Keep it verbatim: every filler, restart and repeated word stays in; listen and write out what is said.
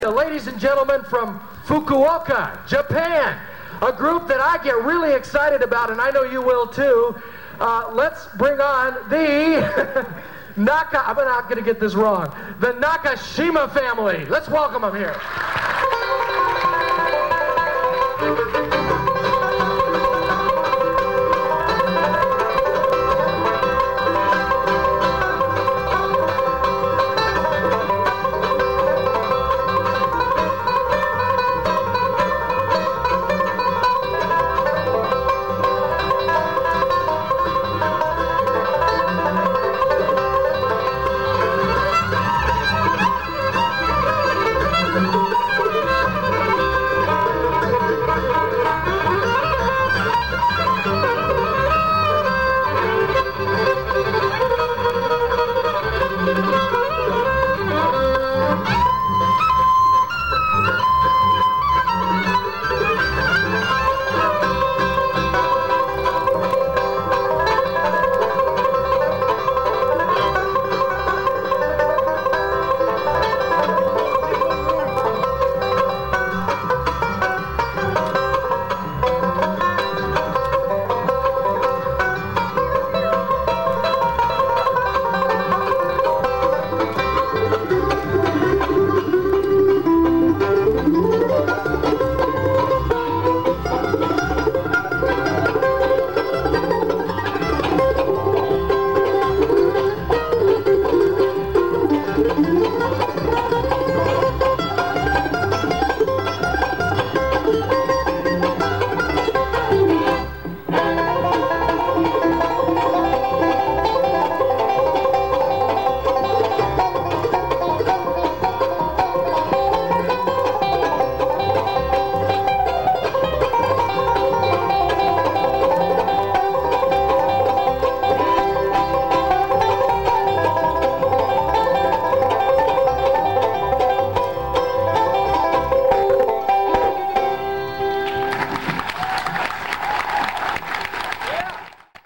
Ladies and gentlemen from Fukuoka, Japan, a group that I get really excited about, and I know you will too. Uh, let's bring on the Naka, I'm not going to get this wrong, the Nakashima family. Let's welcome them here.